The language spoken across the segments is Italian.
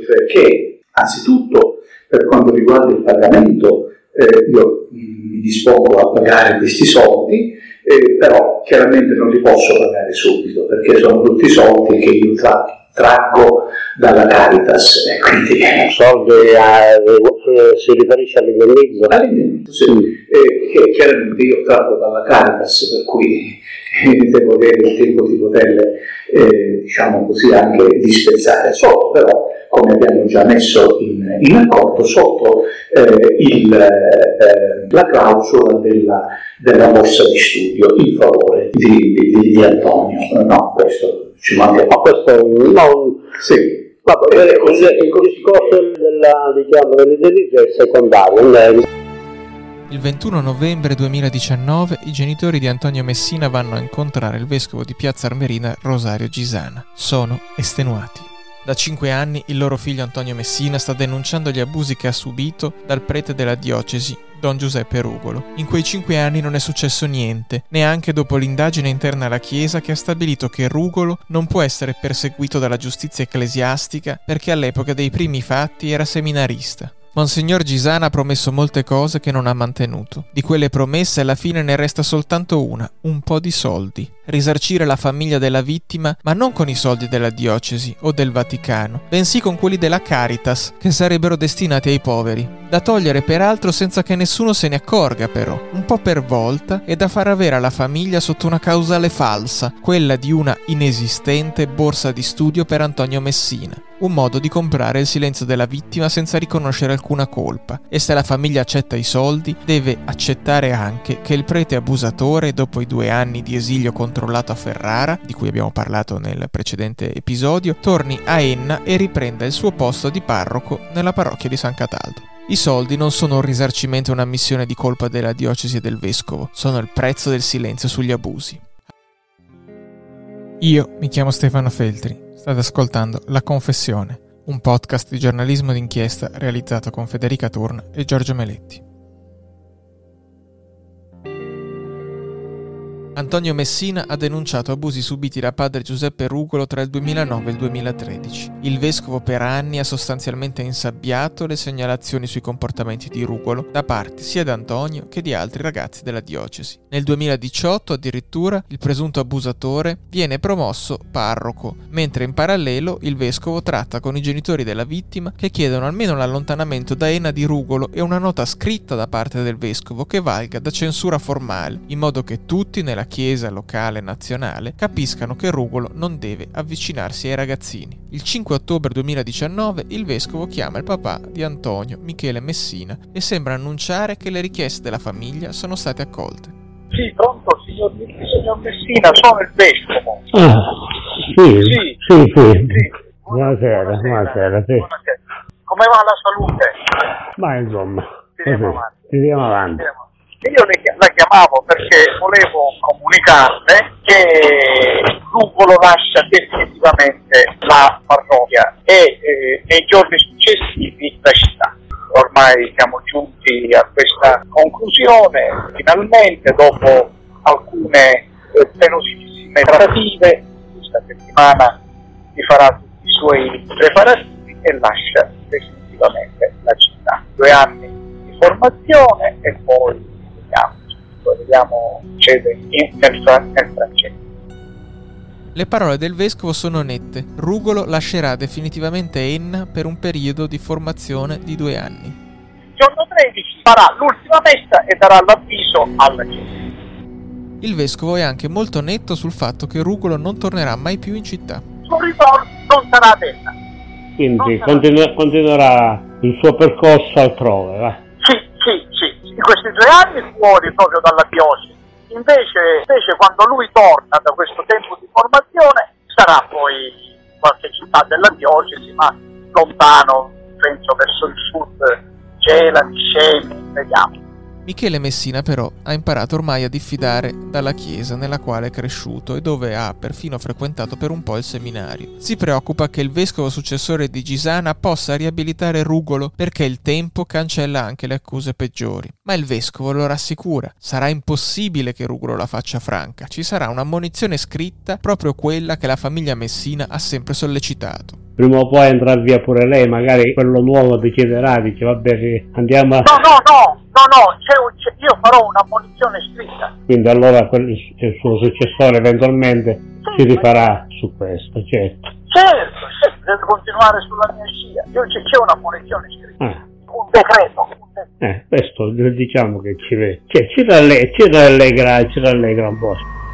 cioè che anzitutto per quanto riguarda il pagamento io mi dispongo a pagare questi soldi, però chiaramente non li posso pagare subito perché sono tutti soldi che io traggo dalla Caritas, quindi soldi si riferisce all'indennizzo? All'indennizzo, sì. Che chiaramente io traggo dalla Caritas, per cui devo avere il tempo di poterle, diciamo così, anche dispensare sotto, però come abbiamo già messo in accordo sotto la clausola della borsa di studio in favore di Antonio. No, questo ci manca. Ma questo no. Sì. Vabbè, il discorso dell'indennizzo è secondario. Il 21 novembre 2019 i genitori di Antonio Messina vanno a incontrare il vescovo di Piazza Armerina Rosario Gisana. Sono estenuati. Da 5 anni il loro figlio Antonio Messina sta denunciando gli abusi che ha subito dal prete della diocesi, Don Giuseppe Rugolo. In quei 5 anni non è successo niente, neanche dopo l'indagine interna alla Chiesa che ha stabilito che Rugolo non può essere perseguito dalla giustizia ecclesiastica perché all'epoca dei primi fatti era seminarista. Monsignor Gisana ha promesso molte cose che non ha mantenuto. Di quelle promesse alla fine ne resta soltanto una, un po' di soldi. Risarcire la famiglia della vittima, ma non con i soldi della diocesi o del Vaticano, bensì con quelli della Caritas, che sarebbero destinati ai poveri. Da togliere peraltro senza che nessuno se ne accorga però, un po' per volta, e da far avere alla famiglia sotto una causale falsa, quella di una inesistente borsa di studio per Antonio Messina. Un modo di comprare il silenzio della vittima senza riconoscere alcuna colpa. E se la famiglia accetta i soldi, deve accettare anche che il prete abusatore, dopo i 2 anni di esilio controllato a Ferrara, di cui abbiamo parlato nel precedente episodio, torni a Enna e riprenda il suo posto di parroco nella parrocchia di San Cataldo. I soldi non sono un risarcimento e un'ammissione di colpa della diocesi e del vescovo, sono il prezzo del silenzio sugli abusi. Io mi chiamo Stefano Feltri. State ascoltando La Confessione, un podcast di giornalismo d'inchiesta realizzato con Federica Turna e Giorgio Meletti. Antonio Messina ha denunciato abusi subiti da padre Giuseppe Rugolo tra il 2009 e il 2013. Il vescovo per anni ha sostanzialmente insabbiato le segnalazioni sui comportamenti di Rugolo da parte sia di Antonio che di altri ragazzi della diocesi. Nel 2018 addirittura il presunto abusatore viene promosso parroco, mentre in parallelo il vescovo tratta con i genitori della vittima che chiedono almeno l'allontanamento da Enna di Rugolo e una nota scritta da parte del vescovo che valga da censura formale, in modo che tutti nella Chiesa locale e nazionale capiscano che Rugolo non deve avvicinarsi ai ragazzini. Il 5 ottobre 2019 il vescovo chiama il papà di Antonio, Michele Messina, e sembra annunciare che le richieste della famiglia sono state accolte. Sì, pronto, signor Messina, sono il vescovo. Sì. Buonasera. Sì. Come va la salute? Ma insomma, Andiamo avanti. Io la chiamavo perché volevo comunicarle che Rugolo lascia definitivamente la parrocchia e nei giorni successivi la città. Ormai siamo giunti a questa conclusione, finalmente, dopo alcune penosissime trattative. Questa settimana si farà tutti i suoi preparativi e lascia definitivamente la città. 2 anni di formazione e poi vediamo succede nel francese. Le parole del vescovo sono nette. Rugolo lascerà definitivamente Enna per un periodo di formazione di 2 anni. Il giorno 13 farà l'ultima messa e darà l'avviso alla Chiesa. Il vescovo è anche molto netto sul fatto che Rugolo non tornerà mai più in città. Il suo ritorno non sarà ad Enna. Quindi continuerà il suo percorso altrove, va? Sì. In questi 2 anni fuori proprio dalla diocesi. Invece quando lui torna da questo tempo di formazione sarà poi in qualche città della diocesi, ma lontano, penso verso il sud, Gela, Scemi, vediamo. Michele Messina però ha imparato ormai a diffidare dalla chiesa nella quale è cresciuto e dove ha perfino frequentato per un po' il seminario. Si preoccupa che il vescovo successore di Gisana possa riabilitare Rugolo perché il tempo cancella anche le accuse peggiori. Ma il vescovo lo rassicura: sarà impossibile che Rugolo la faccia franca, ci sarà un'ammonizione scritta, proprio quella che la famiglia Messina ha sempre sollecitato. prima o poi andrà via pure lei, magari quello nuovo ti chiederà, dice vabbè sì, andiamo a... No, io farò una munizione scritta. Quindi allora il suo successore eventualmente si rifarà su questo, certo. Certo, deve continuare sulla mia scia. C'è una munizione scritta. Un decreto. Questo diciamo che ci rallegra un po'.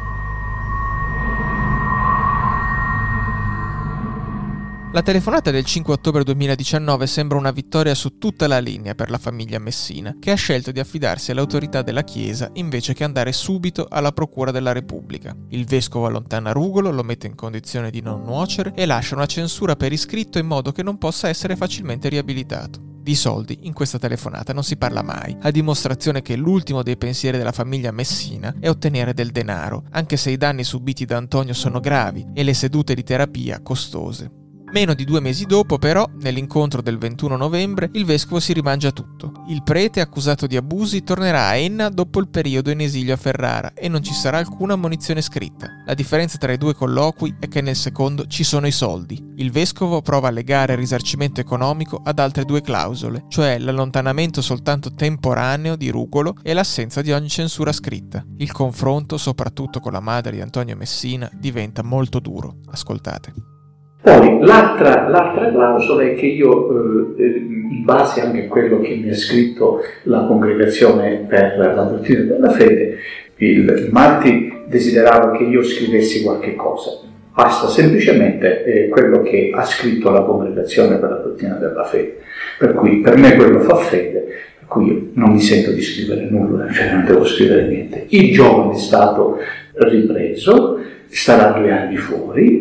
La telefonata del 5 ottobre 2019 sembra una vittoria su tutta la linea per la famiglia Messina, che ha scelto di affidarsi alle autorità della Chiesa invece che andare subito alla Procura della Repubblica. Il vescovo allontana Rugolo, lo mette in condizione di non nuocere e lascia una censura per iscritto in modo che non possa essere facilmente riabilitato. Di soldi in questa telefonata non si parla mai, a dimostrazione che l'ultimo dei pensieri della famiglia Messina è ottenere del denaro, anche se i danni subiti da Antonio sono gravi e le sedute di terapia costose. Meno di 2 mesi dopo, però, nell'incontro del 21 novembre, il vescovo si rimangia tutto. Il prete, accusato di abusi, tornerà a Enna dopo il periodo in esilio a Ferrara e non ci sarà alcuna ammonizione scritta. La differenza tra i due colloqui è che nel secondo ci sono i soldi. Il vescovo prova a legare il risarcimento economico ad altre 2 clausole, cioè l'allontanamento soltanto temporaneo di Rugolo e l'assenza di ogni censura scritta. Il confronto, soprattutto con la madre di Antonio Messina, diventa molto duro. Ascoltate. Poi l'altra clausola è che io, in base anche a quello che mi ha scritto la congregazione per la dottrina della fede, il Marti desiderava che io scrivessi qualche cosa. Basta semplicemente quello che ha scritto la congregazione per la dottrina della fede. Per cui per me quello fa fede, per cui io non mi sento di scrivere nulla, cioè non devo scrivere niente. Il giovane è stato ripreso, starà 2 anni fuori.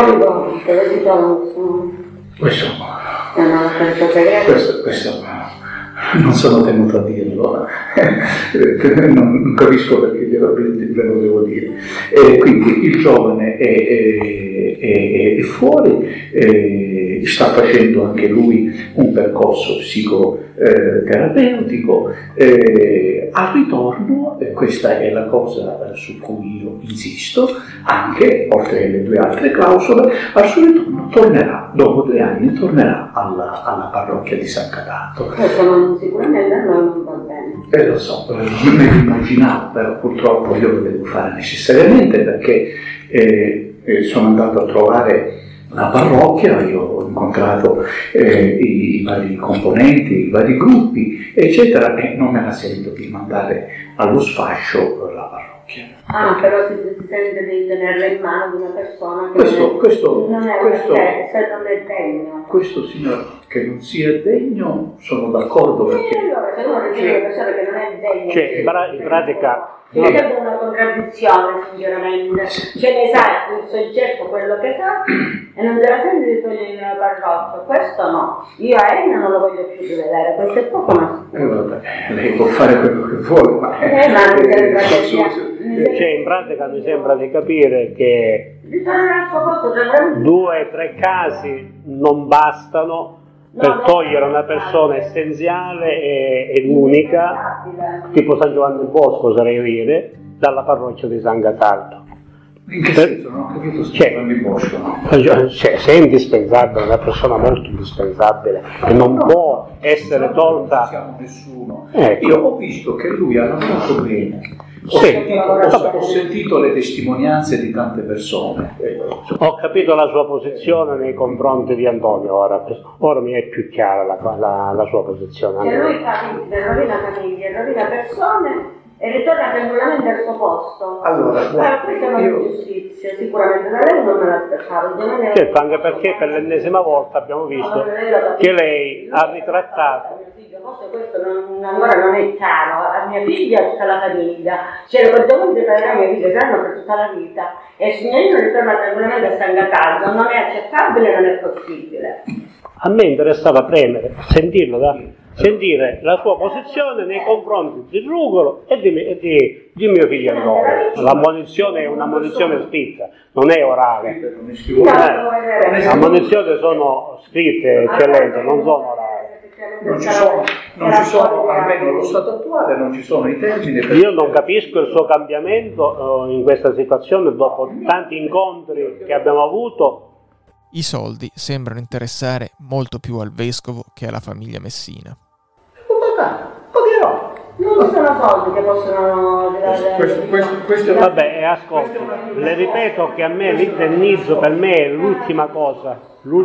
Questo non sono tenuto a dirlo, non capisco perché ve lo devo dire. Quindi il giovane è fuori, sta facendo anche lui un percorso psicoterapeutico. Al ritorno, questa è la cosa su cui io insisto, anche oltre alle 2 altre clausole, al suo ritorno tornerà, dopo 2 anni, tornerà alla parrocchia di San Cataldo. Questo sicuramente non va bene. Lo so, me lo immaginavo, però purtroppo io lo devo fare necessariamente perché sono andato a trovare la parrocchia, io ho incontrato i vari componenti, i vari gruppi, eccetera, e non me la sento di mandare allo sfascio la parrocchia. Però si sente di tenerla in mano di una persona che non è degno. Questo signore che non sia degno, sono d'accordo perché... allora, se uno ritiene una persona che non è degno... Cioè, in pratica... Mi sembra una contraddizione, sinceramente. Cioè, ne sa il soggetto quello che sa e non se la sente di togliere la parrocchia. Questo no. Io a Enna non lo voglio più vedere, questo è poco ma... vabbè, lei può fare quello che vuole, ma... Cioè, in pratica mi sembra di capire che 2 o 3 casi non bastano per togliere una persona essenziale e unica, tipo San Giovanni del Bosco, oserei dire, dalla parrocchia di San Cataldo. In che senso? Non ho capito San Giovanni del Bosco, no? Cioè, se è indispensabile, una persona molto indispensabile, che non può essere tolta... Non siamo nessuno. Io ho visto che lui ha lavorato bene. Ho sentito le testimonianze di tante persone. Ho capito la sua posizione nei confronti di Antonio, ora mi è più chiara la sua posizione. Se lui rovina famiglie, rovina persone e ritorna tranquillamente al suo posto. Allora, questa è una giustizia, sicuramente da lei non me l'aspettavo. Certo, anche perché per l'ennesima volta abbiamo visto che lei ha ritrattato. Forse questo ancora non è chiaro. A mia figlia tutta la famiglia, cioè le conseguenze per la mia figlia saranno per tutta la vita e il signorino ritorna tranquillamente a San Cataldo. Non è accettabile, non è possibile. A me interessava sentire la sua posizione nei confronti di Rugolo e di mio figlio Antonio. L'ammonizione è un'ammonizione scritta, non è orale. Le ammonizioni sono scritte, eccellenza, non sono orali. Non ci sono, almeno nello stato attuale, non ci sono i termini. Io non capisco il suo cambiamento in questa situazione dopo tanti incontri che abbiamo avuto. I soldi sembrano interessare molto più al vescovo che alla famiglia Messina. Non ci sono soldi che possono questo Vabbè, ascolti, le ripeto che a me l'indennizzo per me è l'ultima cosa,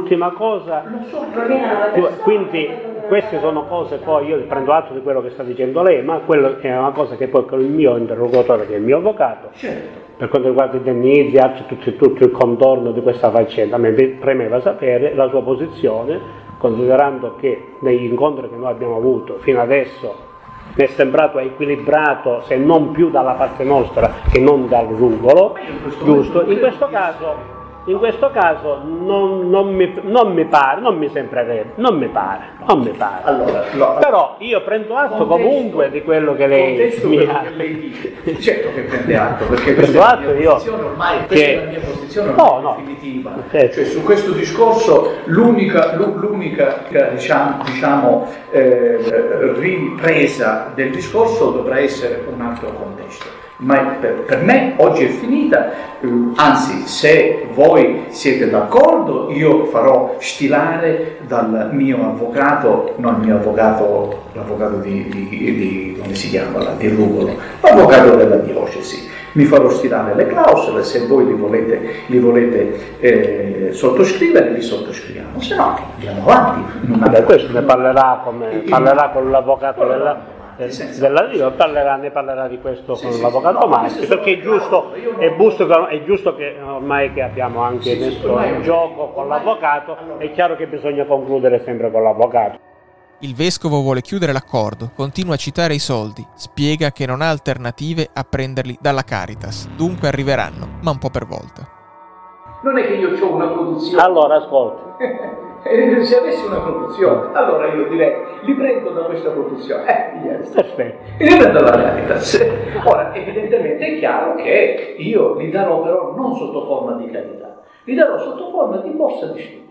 quindi queste sono cose, poi io prendo atto di quello che sta dicendo lei, ma quello è una cosa che poi con il mio interlocutore, che è il mio avvocato, per quanto riguarda gli indennizi, tutto il contorno di questa faccenda, a me premeva sapere la sua posizione, considerando che negli incontri che noi abbiamo avuto fino adesso mi è sembrato equilibrato, se non più dalla parte nostra che non dal Rugolo, giusto? In questo caso non mi pare, non mi sembrerebbe, non mi pare. Allora, no. Però io prendo atto comunque di quello che lei mi ha. Certo che prende atto, perché Prendo atto io questa è la mia posizione ormai definitiva. Certo. Cioè, su questo discorso l'unica diciamo ripresa del discorso dovrà essere un altro contesto. Ma per me oggi è finita, anzi, se voi siete d'accordo io farò stilare dal mio avvocato, non il mio avvocato, l'avvocato di come si chiama, di Rugolo, l'avvocato della diocesi, mi farò stilare le clausole, se voi li volete sottoscrivere, li sottoscriviamo, se no andiamo avanti. Questo ne parlerà con l'avvocato della Dio, ne parlerà di questo con l'avvocato Maschi, perché è giusto che ormai che abbiamo anche messo in gioco con l'avvocato, è chiaro che bisogna concludere sempre con l'avvocato. Il vescovo vuole chiudere l'accordo, continua a citare i soldi, spiega che non ha alternative a prenderli dalla Caritas, dunque arriveranno, ma un po' per volta. Non è che io ho una produzione. Allora, ascolti. Se avessi una produzione, allora io direi, li prendo da questa produzione. Perfetto. Li prendo dalla Caritas. Ora, evidentemente è chiaro che io li darò però non sotto forma di carità, li darò sotto forma di borsa di studio.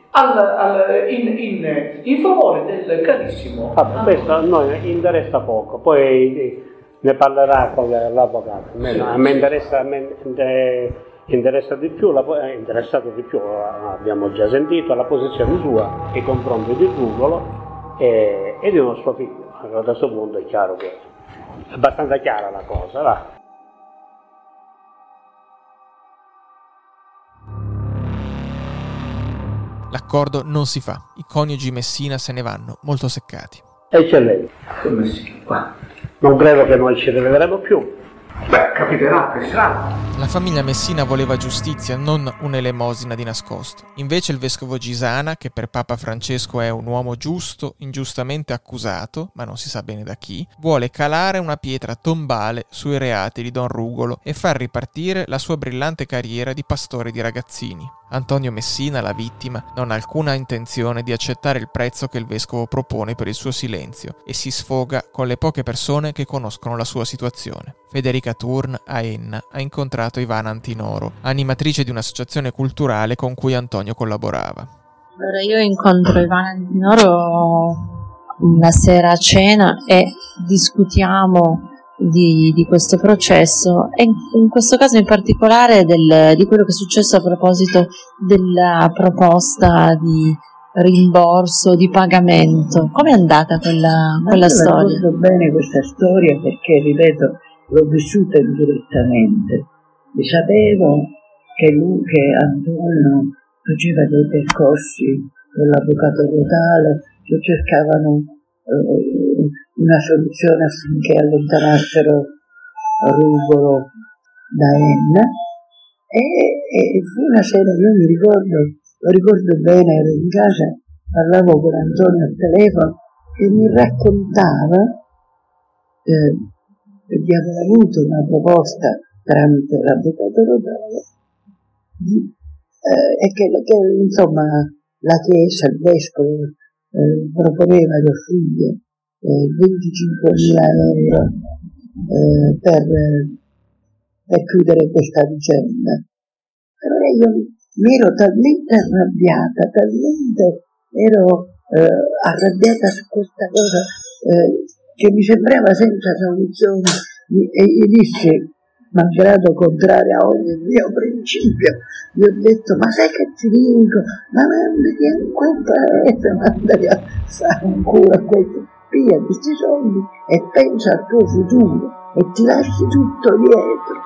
In favore del carissimo. Vabbè, questo a noi interessa poco, poi ne parlerà con l'avvocato. A me interessato di più, abbiamo già sentito la posizione sua nei confronti di Rugolo e di nostro figlio. Allora, da questo punto è chiaro che è abbastanza chiara la cosa, va. L'accordo non si fa, i coniugi Messina se ne vanno, molto seccati. Eccellenza. Come si qua? Non credo che noi ci rivedremo più. Beh, capiterà per strada. La famiglia Messina voleva giustizia, non un'elemosina di nascosto. Invece il vescovo Gisana, che per Papa Francesco è un uomo giusto, ingiustamente accusato, ma non si sa bene da chi, vuole calare una pietra tombale sui reati di Don Rugolo e far ripartire la sua brillante carriera di pastore di ragazzini. Antonio Messina, la vittima, non ha alcuna intenzione di accettare il prezzo che il vescovo propone per il suo silenzio e si sfoga con le poche persone che conoscono la sua situazione. Federica Turn, a Enna, ha incontrato Ivana Antinoro, animatrice di un'associazione culturale con cui Antonio collaborava. Allora io incontro Ivana Antinoro una sera a cena e discutiamo di questo processo e in questo caso in particolare di quello che è successo a proposito della proposta di rimborso, di pagamento. Com'è andata quella storia? Ricordo bene questa storia perché, ripeto, l'ho vissuta indirettamente e sapevo che Antonio faceva dei percorsi con l'avvocato Rotale che cercavano una soluzione affinché allontanassero Rugolo da Enna e fu una sera, io lo ricordo bene, ero in casa, parlavo con Antonio al telefono e mi raccontava di aver avuto una proposta tramite l'avvocato Rotale e che insomma la Chiesa, il Vescovo proponeva di offrire 25.000 euro per chiudere questa vicenda. Allora io mi ero talmente arrabbiata, arrabbiata su questa cosa che mi sembrava senza soluzione e gli dissi malgrado contrario a ogni mio principio, gli ho detto: ma sai che ti dico? Ma mandati a quel paese, mandati a fare un culo a questo, piglia questi soldi e pensa al tuo futuro e ti lasci tutto dietro.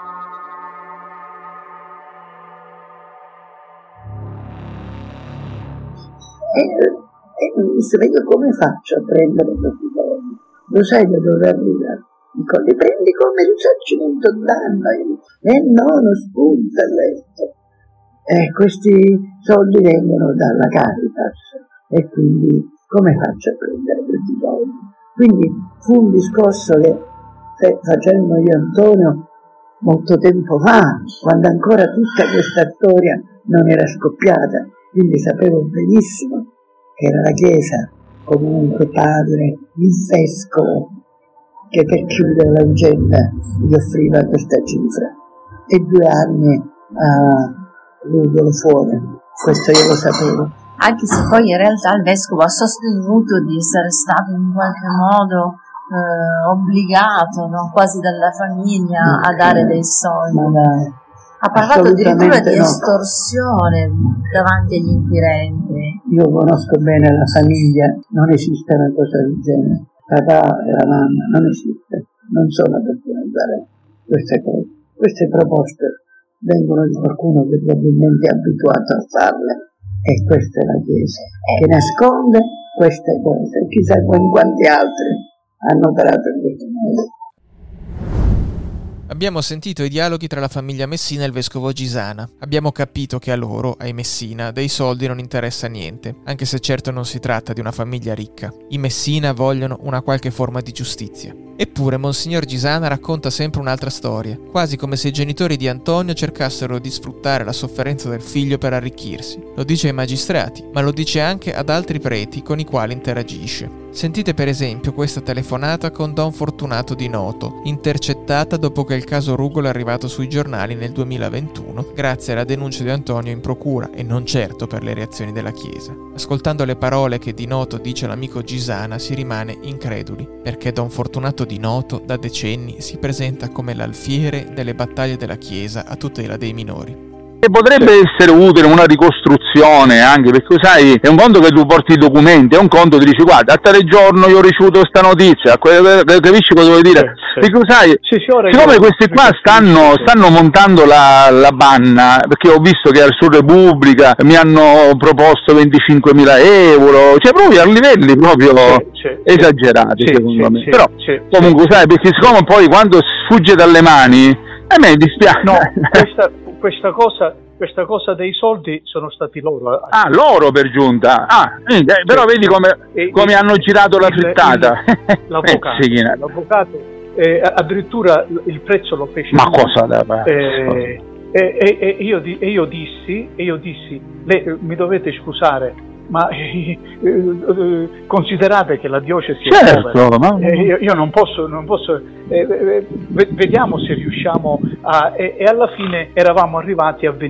E mi disse: ma io come faccio a prendere questi soldi? Lo sai da dove arrivare? Dico: li prendi come risarcimento danno. No, non spunta questo. Questi soldi vengono dalla Caritas e quindi come faccio a prendere questi soldi? Quindi fu un discorso che facemmo io e Antonio molto tempo fa, quando ancora tutta questa storia non era scoppiata, quindi sapevo benissimo che era la Chiesa, comunque padre, il vescovo, che per chiudere la vicenda gli offriva questa cifra, e 2 anni a Ludolo fuori, questo io lo sapevo. Anche se poi in realtà il vescovo ha sostenuto di essere stato in qualche modo obbligato, no? Quasi dalla famiglia, a dare dei soldi. Ha parlato addirittura di estorsione davanti agli inquirenti. Io conosco bene la famiglia, non esiste una cosa del genere. Papà e la mamma non esiste, non sono persone a fare queste cose. Queste proposte vengono da qualcuno che probabilmente è abituato a farle, e questa è la Chiesa che nasconde queste cose. Chissà quanti altri hanno operato in questo modo. Abbiamo sentito i dialoghi tra la famiglia Messina e il vescovo Gisana. Abbiamo capito che a loro, ai Messina, dei soldi non interessa niente, anche se certo non si tratta di una famiglia ricca. I Messina vogliono una qualche forma di giustizia. Eppure Monsignor Gisana racconta sempre un'altra storia, quasi come se i genitori di Antonio cercassero di sfruttare la sofferenza del figlio per arricchirsi. Lo dice ai magistrati, ma lo dice anche ad altri preti con i quali interagisce. Sentite per esempio questa telefonata con Don Fortunato Di Noto, intercettata dopo che il caso Ruggolo è arrivato sui giornali nel 2021, grazie alla denuncia di Antonio in procura e non certo per le reazioni della Chiesa. Ascoltando le parole che Di Noto dice all'amico Gisana si rimane increduli, perché Don Fortunato Di Noto da decenni si presenta come l'alfiere delle battaglie della Chiesa a tutela dei minori. E potrebbe essere utile una ricostruzione, anche perché sai, è un conto che tu porti i documenti, è un conto che dici: guarda, a tale giorno io ho ricevuto questa notizia, capisci cosa vuoi dire? Perché sai, siccome questi qua stanno montando la banna, perché ho visto che su Repubblica mi hanno proposto 25.000 euro, cioè proprio a livelli proprio esagerati, secondo me. Però comunque sai, perché siccome poi quando sfugge dalle mani, a me dispiace. No, questa cosa dei soldi sono stati loro. Ah, loro per giunta. Però vedi come hanno girato la frittata. L'avvocato addirittura il prezzo lo fece. Ma cosa da fare? E io dissi, mi dovete scusare, ma considerate che la diocesi è povera. Io non posso vediamo se riusciamo e alla fine eravamo arrivati a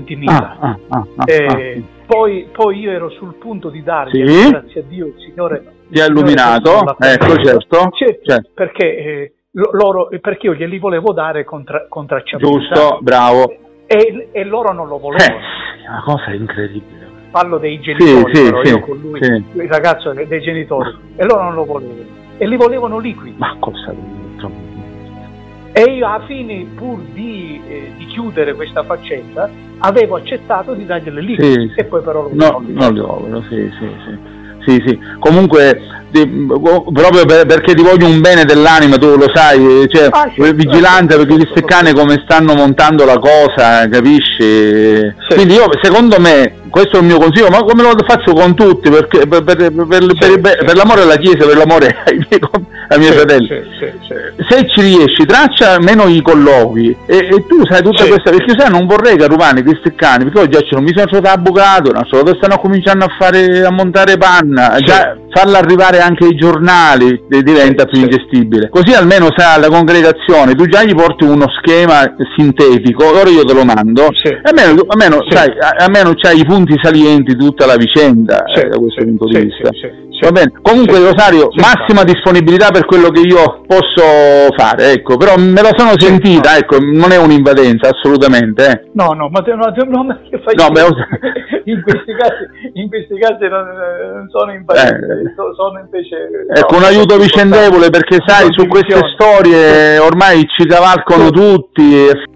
20.000. Poi io ero sul punto di dargli, grazie a Dio il Signore ti ha illuminato, certo. Perché perché io glieli volevo dare con tracciabilità. Giusto, bravo. E loro non lo volevano. Una cosa incredibile. Parlo dei genitori, io con lui, il ragazzo dei genitori, e loro non lo volevano, e li volevano liquidi. Ma cosa? E io alla fine, pur di chiudere questa faccenda, avevo accettato di dargliele liquidi, e poi però non li vogliono, sì. Comunque, proprio perché ti voglio un bene dell'anima, tu lo sai, cioè, vigilante, perché queste cane come stanno montando la cosa, capisci? Quindi io, secondo me, questo è il mio consiglio, ma come lo faccio con tutti, perché per l'amore alla Chiesa, per l'amore ai miei fratelli, se ci riesci, traccia almeno i colloqui, e tu sai tutta questa, perché sai, non vorrei che rubare questi cani, perché oggi mi sono trovato avvocato, stanno cominciando a montare panna, già farla arrivare anche ai giornali diventa più ingestibile, così almeno sai la congregazione, tu già gli porti uno schema sintetico, ora io te lo mando, almeno sai, almeno c'hai i punti salienti tutta la vicenda, da questo punto di vista. Va bene. Comunque Rosario, massima disponibilità per quello che io posso fare, ecco, però me la sono sentita, ecco, non è un'invadenza assolutamente. No, ma te che fai? In questi casi non sono invadenze, sono invece ecco, un aiuto vicendevole, perché sai, su queste storie ormai ci cavalcano tutti.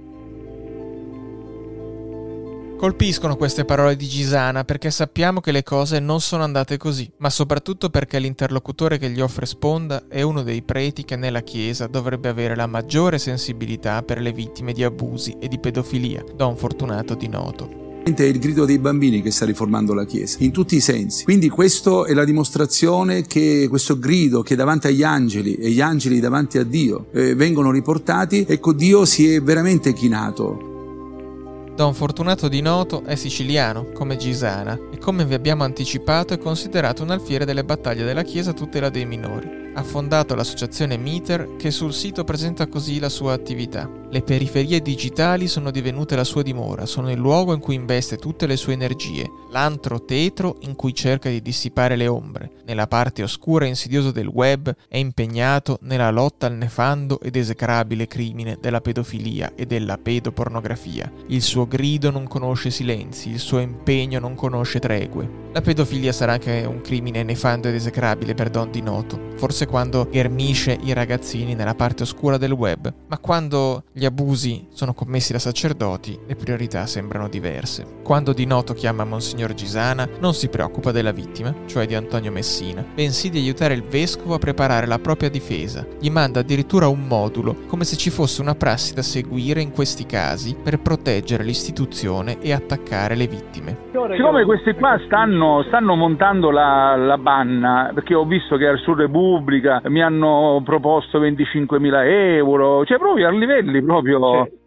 Colpiscono queste parole di Gisana perché sappiamo che le cose non sono andate così, ma soprattutto perché l'interlocutore che gli offre sponda è uno dei preti che nella Chiesa dovrebbe avere la maggiore sensibilità per le vittime di abusi e di pedofilia, Don Fortunato Di Noto. È il grido dei bambini che sta riformando la Chiesa, in tutti i sensi. Quindi questo è la dimostrazione che questo grido che davanti agli angeli e gli angeli davanti a Dio vengono riportati, ecco, Dio si è veramente chinato. Don Fortunato Di Noto è siciliano, come Gisana, e come vi abbiamo anticipato è considerato un alfiere delle battaglie della Chiesa a tutela dei minori. Ha fondato l'associazione Miter, che sul sito presenta così la sua attività. Le periferie digitali sono divenute la sua dimora, sono il luogo in cui investe tutte le sue energie, l'antro tetro in cui cerca di dissipare le ombre. Nella parte oscura e insidiosa del web è impegnato nella lotta al nefando ed esecrabile crimine della pedofilia e della pedopornografia. Il suo grido non conosce silenzi, il suo impegno non conosce tregue. La pedofilia sarà anche un crimine nefando ed esecrabile per Don Di Noto, forse quando ghermisce i ragazzini nella parte oscura del web, ma quando gli abusi sono commessi da sacerdoti, le priorità sembrano diverse. Quando Di Noto chiama Monsignor Gisana, non si preoccupa della vittima, cioè di Antonio Messina, bensì di aiutare il vescovo a preparare la propria difesa. Gli manda addirittura un modulo, come se ci fosse una prassi da seguire in questi casi per proteggere l'istituzione e attaccare le vittime. Siccome questi qua stanno montando la banna, perché ho visto che su Repubblica mi hanno proposto 25.000 euro, cioè proprio a livelli proprio... Sì.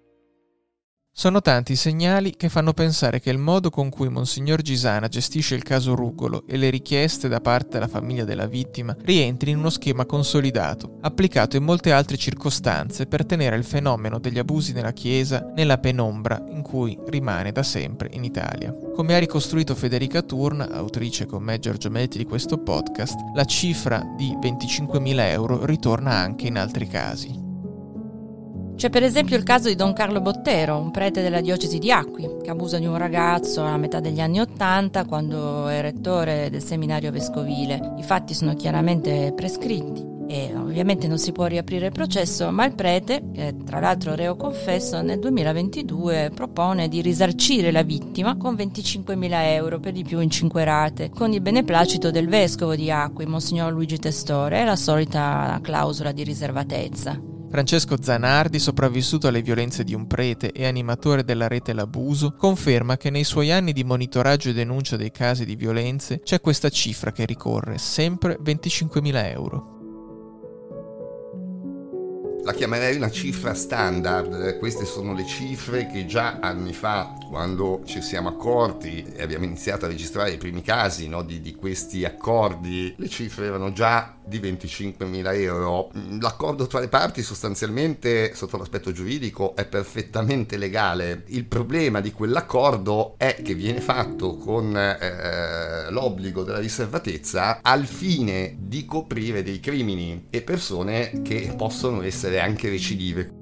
Sono tanti i segnali che fanno pensare che il modo con cui Monsignor Gisana gestisce il caso Rugolo e le richieste da parte della famiglia della vittima rientri in uno schema consolidato, applicato in molte altre circostanze per tenere il fenomeno degli abusi nella Chiesa nella penombra in cui rimane da sempre in Italia. Come ha ricostruito Federica Turna, autrice con me Giorgio Melti di questo podcast, la cifra di 25.000 euro ritorna anche in altri casi. C'è per esempio il caso di Don Carlo Bottero, un prete della diocesi di Acqui, che abusa di un ragazzo a metà degli anni '80 quando è rettore del seminario vescovile. I fatti sono chiaramente prescritti e ovviamente non si può riaprire il processo, ma il prete, che è tra l'altro reo confesso, nel 2022 propone di risarcire la vittima con 25.000 euro, per di più in 5 rate, con il beneplacito del vescovo di Acqui, Monsignor Luigi Testore, e la solita clausola di riservatezza. Francesco Zanardi, sopravvissuto alle violenze di un prete e animatore della rete L'Abuso, conferma che nei suoi anni di monitoraggio e denuncia dei casi di violenze c'è questa cifra che ricorre, sempre 25.000 euro. La chiamerei una cifra standard. Queste sono le cifre che già anni fa, quando ci siamo accorti e abbiamo iniziato a registrare i primi casi, no, di questi accordi, le cifre erano già di 25.000 euro. L'accordo tra le parti sostanzialmente, sotto l'aspetto giuridico, è perfettamente legale. Il problema di quell'accordo è che viene fatto con l'obbligo della riservatezza al fine di coprire dei crimini e persone che possono essere anche recidive.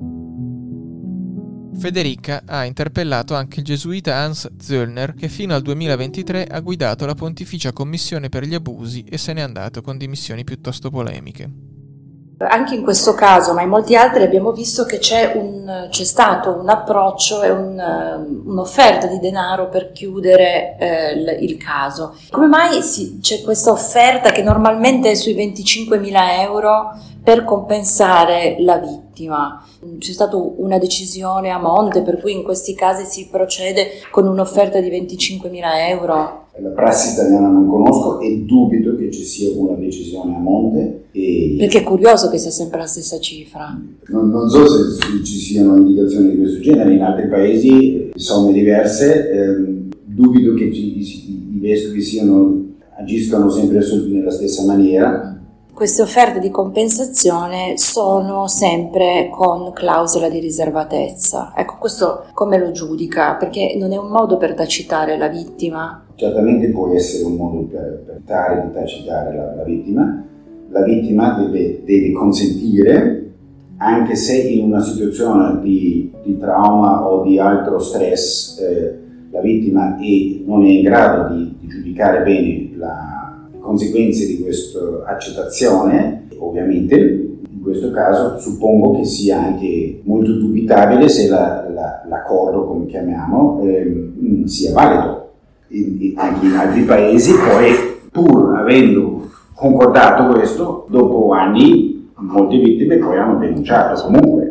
Federica ha interpellato anche il gesuita Hans Zöllner, che fino al 2023 ha guidato la Pontificia Commissione per gli abusi e se n'è andato con dimissioni piuttosto polemiche. Anche in questo caso, ma in molti altri, abbiamo visto che c'è stato un approccio e un'offerta di denaro per chiudere il caso. Come mai c'è questa offerta che normalmente è sui 25.000 euro per compensare la vittima? C'è stata una decisione a monte per cui in questi casi si procede con un'offerta di 25.000 euro? La prassi italiana non conosco e dubito che ci sia una decisione a monte. Perché è curioso che sia sempre la stessa cifra. Non so se ci siano indicazioni di questo genere, in altri paesi somme diverse. Dubito che i vescovi agiscano sempre nella stessa maniera. queste offerte di compensazione sono sempre con clausola di riservatezza. Ecco, questo come lo giudica? Perché non è un modo per tacitare la vittima? Certamente può essere un modo per tacitare la vittima. La vittima deve consentire, anche se in una situazione di trauma o di altro stress la vittima non è in grado di giudicare bene le conseguenze di questa accettazione. Ovviamente in questo caso suppongo che sia anche molto dubitabile se l'accordo, come chiamiamo, sia valido. Anche in altri paesi poi, pur avendo concordato questo, dopo anni molte vittime poi hanno denunciato comunque.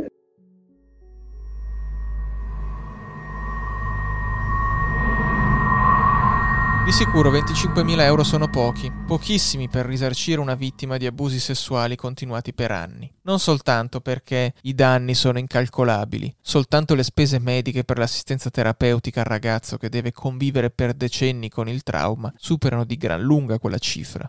Di sicuro 25.000 euro sono pochissimi per risarcire una vittima di abusi sessuali continuati per anni. Non soltanto perché i danni sono incalcolabili, soltanto le spese mediche per l'assistenza terapeutica al ragazzo che deve convivere per decenni con il trauma superano di gran lunga quella cifra.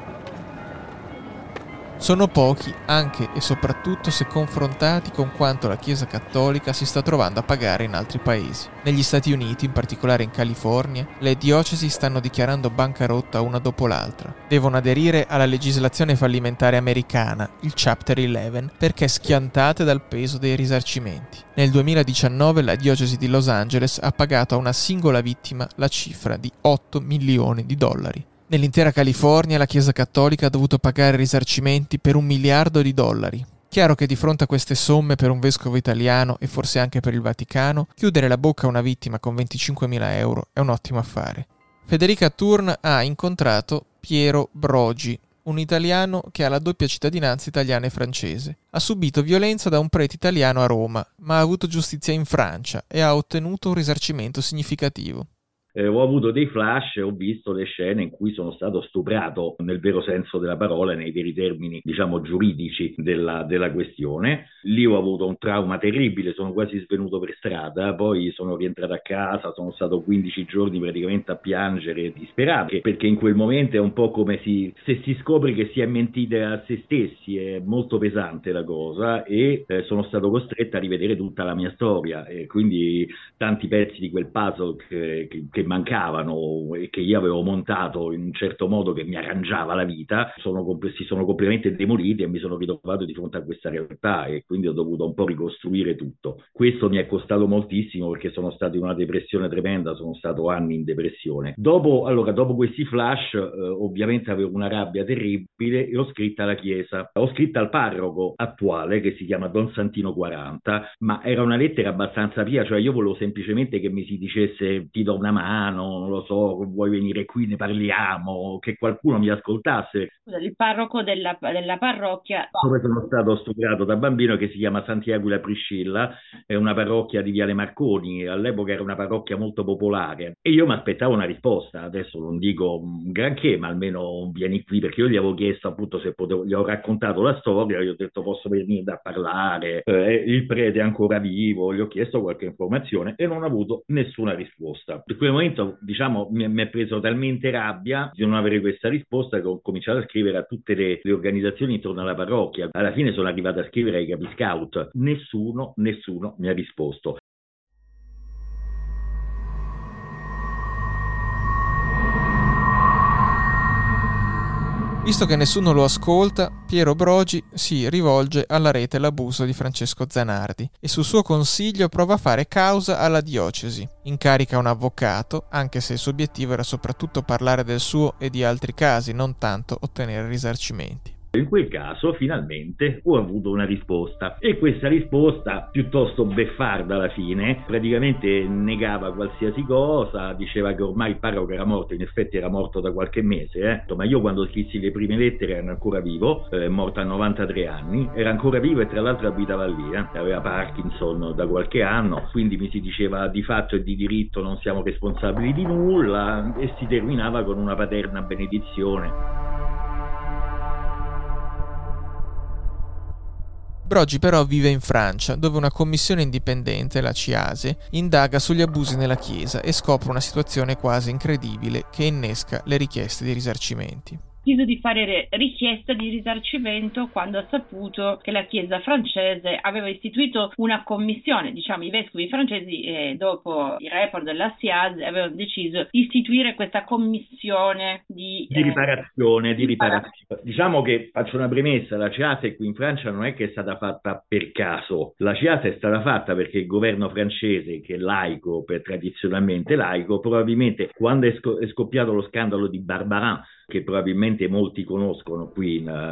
Sono pochi anche e soprattutto se confrontati con quanto la Chiesa Cattolica si sta trovando a pagare in altri paesi. Negli Stati Uniti, in particolare in California, le diocesi stanno dichiarando bancarotta una dopo l'altra. Devono aderire alla legislazione fallimentare americana, il Chapter 11, perché schiantate dal peso dei risarcimenti. Nel 2019 la diocesi di Los Angeles ha pagato a una singola vittima la cifra di $8 milioni. Nell'intera California la Chiesa Cattolica ha dovuto pagare risarcimenti per $1 miliardo. Chiaro che di fronte a queste somme per un vescovo italiano e forse anche per il Vaticano, chiudere la bocca a una vittima con 25.000 euro è un ottimo affare. Federica Turn ha incontrato Piero Brogi, un italiano che ha la doppia cittadinanza italiana e francese. Ha subito violenza da un prete italiano a Roma, ma ha avuto giustizia in Francia e ha ottenuto un risarcimento significativo. Ho avuto dei flash, ho visto le scene in cui sono stato stuprato nel vero senso della parola, nei veri termini, diciamo, giuridici della questione. Lì ho avuto un trauma terribile, sono quasi svenuto per strada, poi sono rientrato a casa, sono stato 15 giorni praticamente a piangere disperato, perché in quel momento è un po' come se si scopre che si è mentite a se stessi, è molto pesante la cosa, e sono stato costretto a rivedere tutta la mia storia, e quindi tanti pezzi di quel puzzle che mancavano e che io avevo montato in un certo modo che mi arrangiava la vita, si sono completamente demoliti e mi sono ritrovato di fronte a questa realtà, e quindi ho dovuto un po' ricostruire tutto. Questo mi è costato moltissimo perché sono stato in una depressione tremenda, sono stato anni in depressione. Dopo questi flash ovviamente avevo una rabbia terribile e ho scritto alla chiesa, ho scritto al parroco attuale che si chiama Don Santino 40, ma era una lettera abbastanza pia, cioè io volevo semplicemente che mi si dicesse ti do una mano, non lo so, vuoi venire qui, ne parliamo, che qualcuno mi ascoltasse. Scusa, il parroco della parrocchia dove sono stato stuprato da bambino, che si chiama Sant'Equila Priscilla, è una parrocchia di Viale Marconi, all'epoca era una parrocchia molto popolare e io mi aspettavo una risposta. Adesso non dico granché, ma almeno vieni qui, perché io gli avevo chiesto appunto se potevo, gli ho raccontato la storia, gli ho detto posso venire a parlare, il prete è ancora vivo, gli ho chiesto qualche informazione e non ho avuto nessuna risposta. In quel momento, diciamo, mi è preso talmente rabbia di non avere questa risposta che ho cominciato a scrivere a tutte le organizzazioni intorno alla parrocchia. Alla fine sono arrivato a scrivere ai capi scout. Nessuno mi ha risposto. Visto che nessuno lo ascolta, Piero Brogi si rivolge alla rete L'abuso di Francesco Zanardi e su suo consiglio prova a fare causa alla diocesi. Incarica un avvocato, anche se il suo obiettivo era soprattutto parlare del suo e di altri casi, non tanto ottenere risarcimenti. In quel caso finalmente ho avuto una risposta, e questa risposta, piuttosto beffarda alla fine, praticamente negava qualsiasi cosa, diceva che ormai il parroco era morto, in effetti era morto da qualche mese, ma io quando scrissi le prime lettere era ancora vivo, è morto a 93 anni, era ancora vivo e tra l'altro abitava lì, aveva Parkinson da qualche anno, quindi mi si diceva di fatto e di diritto non siamo responsabili di nulla, e si terminava con una paterna benedizione. Brogi però vive in Francia, dove una commissione indipendente, la CIASE, indaga sugli abusi nella Chiesa e scopre una situazione quasi incredibile che innesca le richieste di risarcimenti. deciso di fare richiesta di risarcimento quando ha saputo che la Chiesa francese aveva istituito una commissione, diciamo i vescovi francesi dopo il report della SIAZ avevano deciso di istituire questa commissione di riparazione. Diciamo che, faccio una premessa, la CIAS qui in Francia non è che è stata fatta per caso, la CIAS è stata fatta perché il governo francese, che è laico, tradizionalmente laico, probabilmente quando è scoppiato lo scandalo di Barbarin, che probabilmente molti conoscono qui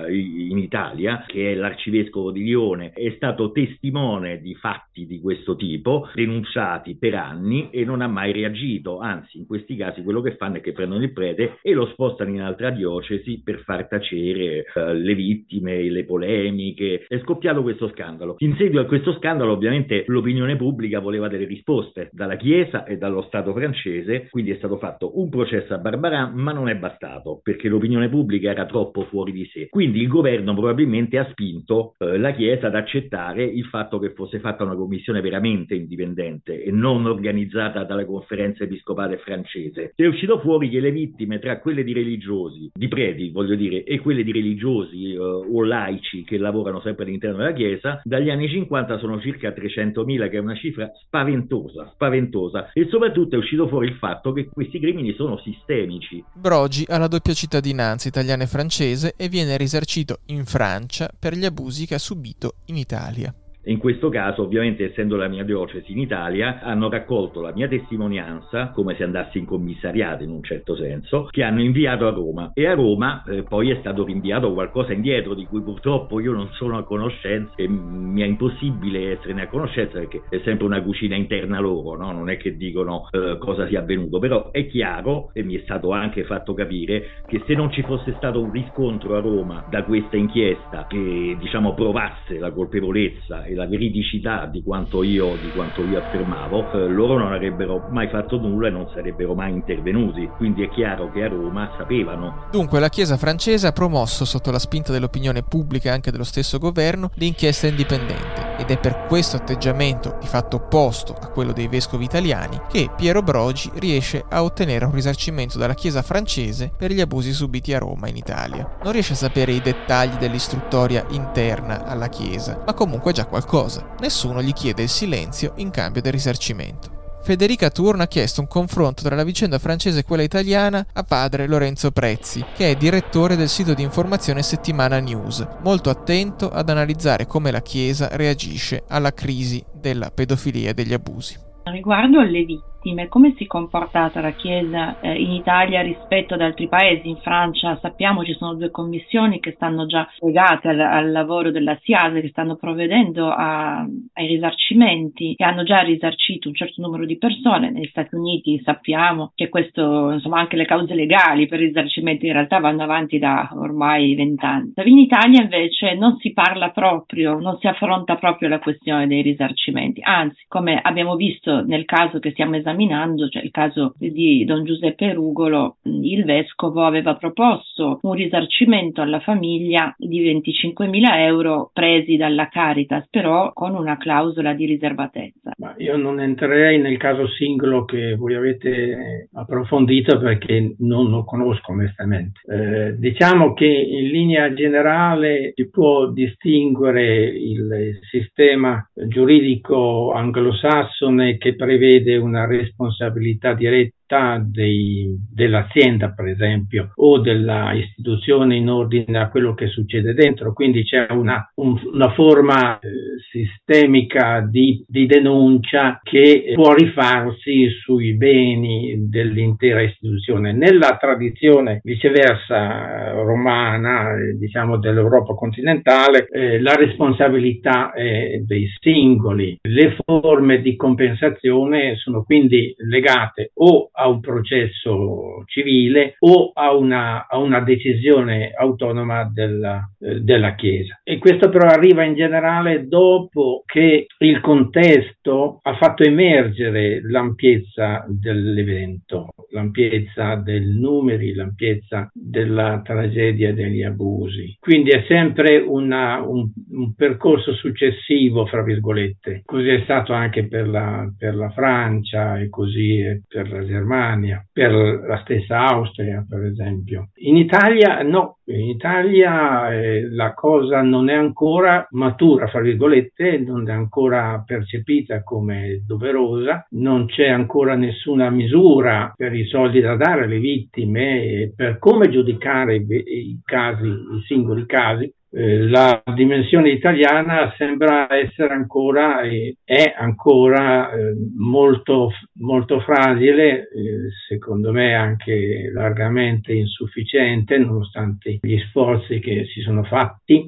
in Italia, che è l'arcivescovo di Lione, è stato testimone di fatti di questo tipo, denunciati per anni, e non ha mai reagito. Anzi, in questi casi quello che fanno è che prendono il prete e lo spostano in altra diocesi per far tacere le vittime, le polemiche. È scoppiato questo scandalo. In seguito a questo scandalo, ovviamente, l'opinione pubblica voleva delle risposte dalla Chiesa e dallo Stato francese, quindi è stato fatto un processo a Barbarin, ma non è bastato, perché l'opinione pubblica era troppo fuori di sé. Quindi il governo probabilmente ha spinto la Chiesa ad accettare il fatto che fosse fatta una commissione veramente indipendente e non organizzata dalla conferenza episcopale francese. È uscito fuori che le vittime, tra quelle di religiosi, di preti voglio dire, e quelle di religiosi o laici che lavorano sempre all'interno della Chiesa, dagli anni 50 sono circa 300.000, che è una cifra spaventosa, e soprattutto è uscito fuori il fatto che questi crimini sono sistemici. Brogi ha la doppia cittadinanza italiana e francese e viene risarcito in Francia per gli abusi che ha subito in Italia. In questo caso, ovviamente, essendo la mia diocesi in Italia, hanno raccolto la mia testimonianza, come se andassi in commissariato in un certo senso, che hanno inviato a Roma. E a Roma poi è stato rinviato qualcosa indietro, di cui purtroppo io non sono a conoscenza, e mi è impossibile esserne a conoscenza, perché è sempre una cucina interna loro, no? Non è che dicono cosa sia avvenuto. Però è chiaro, e mi è stato anche fatto capire, che se non ci fosse stato un riscontro a Roma da questa inchiesta che, diciamo, provasse la colpevolezza e la veridicità di quanto io affermavo, loro non avrebbero mai fatto nulla e non sarebbero mai intervenuti. Quindi è chiaro che a Roma sapevano. Dunque la Chiesa francese ha promosso, sotto la spinta dell'opinione pubblica e anche dello stesso governo, l'inchiesta indipendente, ed è per questo atteggiamento di fatto opposto a quello dei vescovi italiani che Piero Brogi riesce a ottenere un risarcimento dalla Chiesa francese per gli abusi subiti a Roma in Italia. Non riesce a sapere i dettagli dell'istruttoria interna alla Chiesa, ma comunque già qualcosa. Nessuno gli chiede il silenzio in cambio del risarcimento. Federica Turno ha chiesto un confronto tra la vicenda francese e quella italiana a padre Lorenzo Prezzi, che è direttore del sito di informazione Settimana News, molto attento ad analizzare come la Chiesa reagisce alla crisi della pedofilia e degli abusi. Riguardo alle vittime, come si è comportata la Chiesa in Italia rispetto ad altri paesi? In Francia sappiamo ci sono 2 commissioni che stanno già legate al lavoro della SIAZ, che stanno provvedendo ai risarcimenti e hanno già risarcito un certo numero di persone. Negli Stati Uniti sappiamo che questo, insomma, anche le cause legali per i risarcimenti in realtà vanno avanti da ormai 20 anni. In Italia invece non si parla proprio, non si affronta proprio la questione dei risarcimenti, anzi, come abbiamo visto nel caso che stiamo esaminando, cioè il caso di Don Giuseppe Rugolo, il vescovo aveva proposto un risarcimento alla famiglia di 25.000 euro presi dalla Caritas, però con una clausola di riservatezza. Ma io non entrerei nel caso singolo che voi avete approfondito, perché non lo conosco onestamente. Diciamo che in linea generale si può distinguere il sistema giuridico anglosassone, che prevede una responsabilità diretta dell'azienda, per esempio, o della istituzione in ordine a quello che succede dentro. Quindi c'è una forma sistemica di denuncia che può rifarsi sui beni dell'intera istituzione. Nella tradizione viceversa romana, diciamo dell'Europa continentale, la responsabilità è dei singoli. Le forme di compensazione sono quindi legate o a un processo civile o a una decisione autonoma della Chiesa. E questo però arriva in generale dopo che il contesto ha fatto emergere l'ampiezza dell'evento, l'ampiezza dei numeri, l'ampiezza della tragedia degli abusi. Quindi è sempre un percorso successivo, fra virgolette. Così è stato anche per la Francia e così è per la Germania. Germania, per la stessa Austria, per esempio. In Italia no, in Italia la cosa non è ancora matura, fra virgolette, non è ancora percepita come doverosa, non c'è ancora nessuna misura per i soldi da dare alle vittime, per come giudicare i singoli casi. La dimensione italiana sembra essere ancora è ancora molto, molto fragile, secondo me anche largamente insufficiente, nonostante gli sforzi che si sono fatti.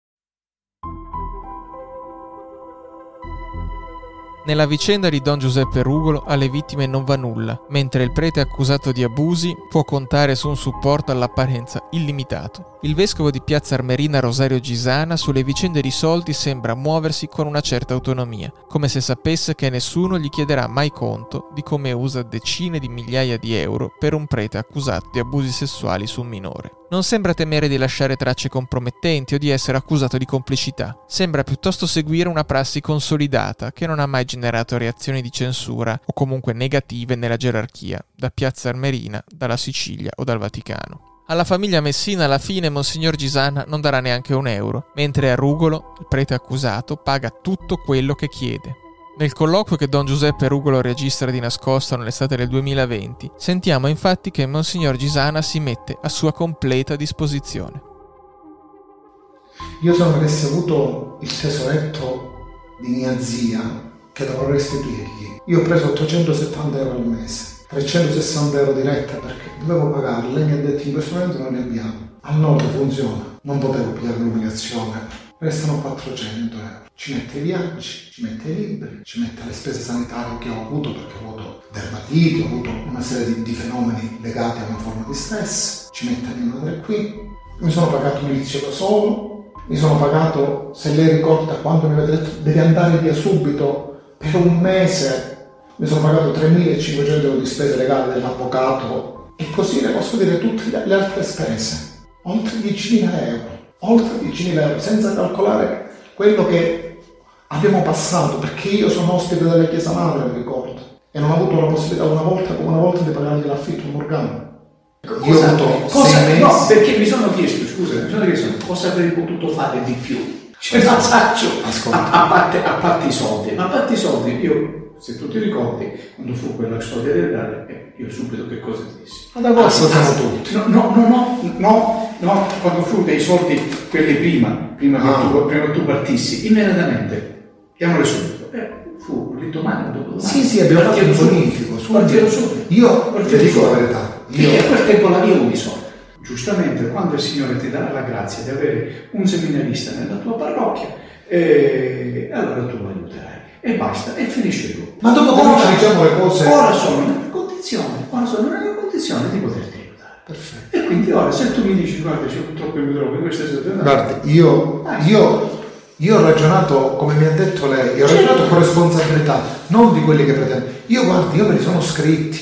Nella vicenda di Don Giuseppe Rugolo alle vittime non va nulla, mentre il prete accusato di abusi può contare su un supporto all'apparenza illimitato. Il vescovo di Piazza Armerina Rosario Gisana sulle vicende di soldi sembra muoversi con una certa autonomia, come se sapesse che nessuno gli chiederà mai conto di come usa decine di migliaia di euro per un prete accusato di abusi sessuali su un minore. Non sembra temere di lasciare tracce compromettenti o di essere accusato di complicità. Sembra piuttosto seguire una prassi consolidata che non ha mai generato reazioni di censura o comunque negative nella gerarchia, da Piazza Armerina, dalla Sicilia o dal Vaticano. Alla famiglia Messina alla fine Monsignor Gisana non darà neanche un euro, mentre a Rugolo, il prete accusato, paga tutto quello che chiede. Nel colloquio che Don Giuseppe Rugolo registra di nascosto nell'estate del 2020, sentiamo infatti che Monsignor Gisana si mette a sua completa disposizione. Io se non avessi avuto il tesoretto di mia zia, che dovrò restituirgli, io ho preso 870 euro al mese, 360 euro diretta perché dovevo pagarle, mi ha detto in questo momento non ne abbiamo. Al nord funziona, non potevo pigliare l'umiliazione, restano 400 euro. Ci mette i viaggi, ci mette i libri, ci mette le spese sanitarie che ho avuto perché ho avuto dermatiti, ho avuto una serie di fenomeni legati a una forma di stress, ci mette mia madre qui, mi sono pagato un vizio da solo, mi sono pagato, se lei ricorda quando mi avete detto devi andare via subito per un mese, mi sono pagato 3.500 euro di spese legali dell'avvocato e così le posso dire tutte le altre spese, oltre 10.000 euro, senza calcolare quello che abbiamo passato, perché io sono ospite della Chiesa Madre, mi ricordo, e non ho avuto la possibilità una volta di pagargli l'affitto a Morgano. Io ho avuto 6 mesi. No, perché mi sono chiesto cosa avrei potuto fare di più. A parte i soldi, ma a parte i soldi, io, se tu ti ricordi, quando fu quella storia del dare, io subito che cosa dissi? Ad agosto siamo tutti. No, quando fu dei soldi, quelli prima che tu partissi, immediatamente, chiamale subito. Fu l'indomani, dopo. Sì, abbiamo fatto il bonifico. Partiero subito. Io ti dico la verità. Perché a quel tempo l'avevo i soldi. Giustamente, quando il Signore ti darà la grazia di avere un seminarista nella tua parrocchia, allora tu lo aiuterai. E basta, e finisce tu. Ma dopo che diciamo le cose... Ora sono nella condizione di poterti aiutare. Perfetto. E quindi ora, se tu mi dici, guarda, c'è purtroppo mi trovo in queste situazioni... Guardi, io ho ragionato, come mi ha detto lei, ho ragionato con responsabilità, non di quelli che pretendo. Io me li sono scritti,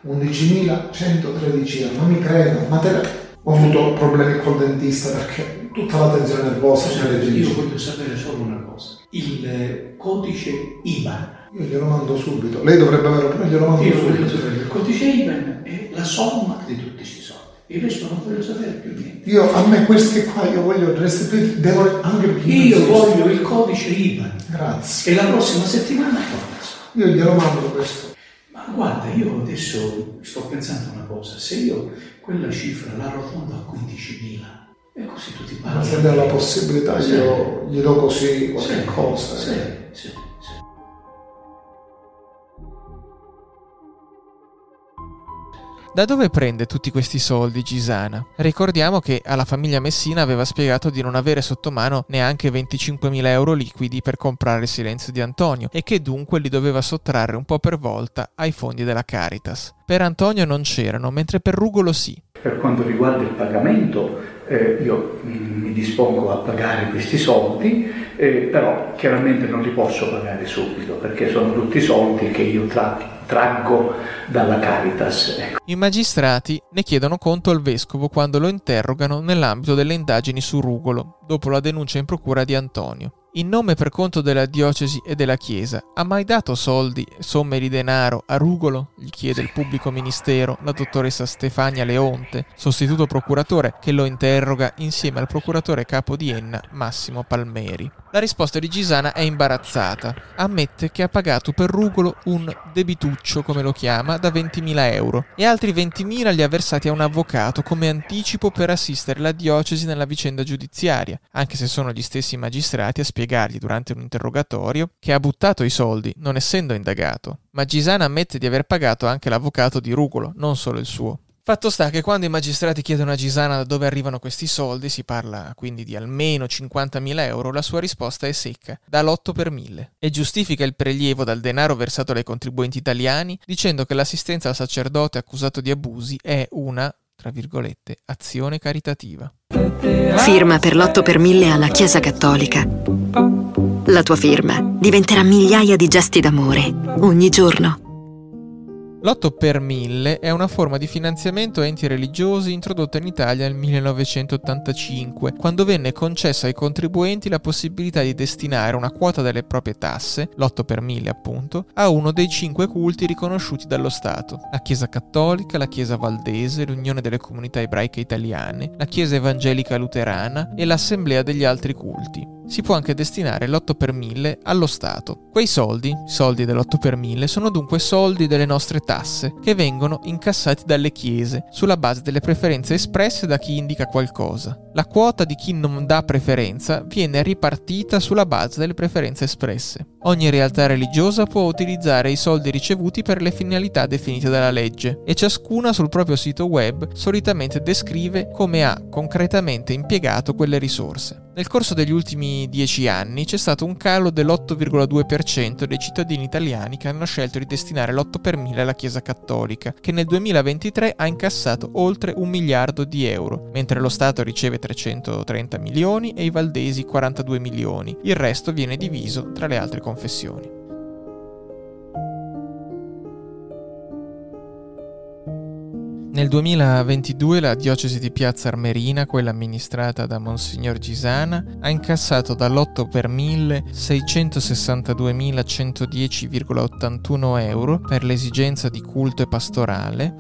11.113 euro, non mi credo, ho avuto problemi col dentista perché tutta la tensione nervosa. Io voglio sapere solo una cosa, il codice IBAN. Io glielo mando subito, lei dovrebbe averlo, però glielo mando subito. Il codice IBAN è la somma di tutti questi soldi, il resto non voglio sapere più niente. A me questi qua io voglio restituire, devo anche perché io voglio il codice IBAN. Grazie. E la prossima settimana torno. Io glielo mando questo. Ma guarda, io adesso sto pensando una cosa, se io quella cifra la arrotondo a 15.000, e così tu ti parli. Ma se dà la possibilità io gli do così qualche cosa. Sì. Da dove prende tutti questi soldi Gisana? Ricordiamo che alla famiglia Messina aveva spiegato di non avere sotto mano neanche 25.000 euro liquidi per comprare il silenzio di Antonio e che dunque li doveva sottrarre un po' per volta ai fondi della Caritas. Per Antonio non c'erano, mentre per Rugolo sì. Per quanto riguarda il pagamento, io mi dispongo a pagare questi soldi, però chiaramente non li posso pagare subito perché sono tutti soldi che io traggo dalla Caritas. I magistrati ne chiedono conto al vescovo quando lo interrogano nell'ambito delle indagini su Rugolo, dopo la denuncia in procura di Antonio. In nome per conto della diocesi e della Chiesa, ha mai dato soldi, somme di denaro a Rugolo? Gli chiede il pubblico ministero, la dottoressa Stefania Leonte, sostituto procuratore, che lo interroga insieme al procuratore capo di Enna, Massimo Palmeri. La risposta di Gisana è imbarazzata. Ammette che ha pagato per Rugolo un debituccio, come lo chiama, da 20.000 euro e altri 20.000 li ha versati a un avvocato come anticipo per assistere la diocesi nella vicenda giudiziaria, anche se sono gli stessi magistrati a spiegargli durante un interrogatorio che ha buttato i soldi, non essendo indagato. Ma Gisana ammette di aver pagato anche l'avvocato di Rugolo, non solo il suo. Fatto sta che quando i magistrati chiedono a Gisana da dove arrivano questi soldi, si parla quindi di almeno 50.000 euro, la sua risposta è secca, dall'8 per 1000, e giustifica il prelievo dal denaro versato dai contribuenti italiani dicendo che l'assistenza al sacerdote accusato di abusi è una, tra virgolette, azione caritativa. Firma per l'8 per 1000 alla Chiesa Cattolica. La tua firma diventerà migliaia di gesti d'amore ogni giorno. L'8 per 1000 è una forma di finanziamento a enti religiosi introdotta in Italia nel 1985, quando venne concessa ai contribuenti la possibilità di destinare una quota delle proprie tasse, l'8 per 1000 appunto, a uno dei 5 culti riconosciuti dallo Stato: la Chiesa Cattolica, la Chiesa Valdese, l'Unione delle Comunità Ebraiche Italiane, la Chiesa Evangelica Luterana e l'Assemblea degli altri culti. Si può anche destinare l'8 per 1000 allo Stato. Quei soldi dell'8 per 1000, sono dunque soldi delle nostre tasse che vengono incassati dalle chiese sulla base delle preferenze espresse da chi indica qualcosa. La quota di chi non dà preferenza viene ripartita sulla base delle preferenze espresse. Ogni realtà religiosa può utilizzare i soldi ricevuti per le finalità definite dalla legge e ciascuna sul proprio sito web solitamente descrive come ha concretamente impiegato quelle risorse. Nel corso degli ultimi 10 anni c'è stato un calo dell'8,2% dei cittadini italiani che hanno scelto di destinare l'8 per 1000 alla Chiesa Cattolica, che nel 2023 ha incassato oltre 1 miliardo di euro, mentre lo Stato riceve 330 milioni e i valdesi 42 milioni. Il resto viene diviso tra le altre confessioni. Nel 2022 la diocesi di Piazza Armerina, quella amministrata da Monsignor Gisana, ha incassato dall'8 per 1000 662.110,81 euro per l'esigenza di culto e pastorale,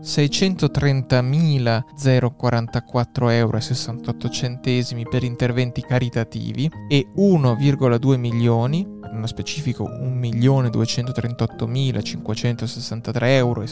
630.044,68 euro per interventi caritativi e 1,2 milioni, nello specifico 1.238.563,63 euro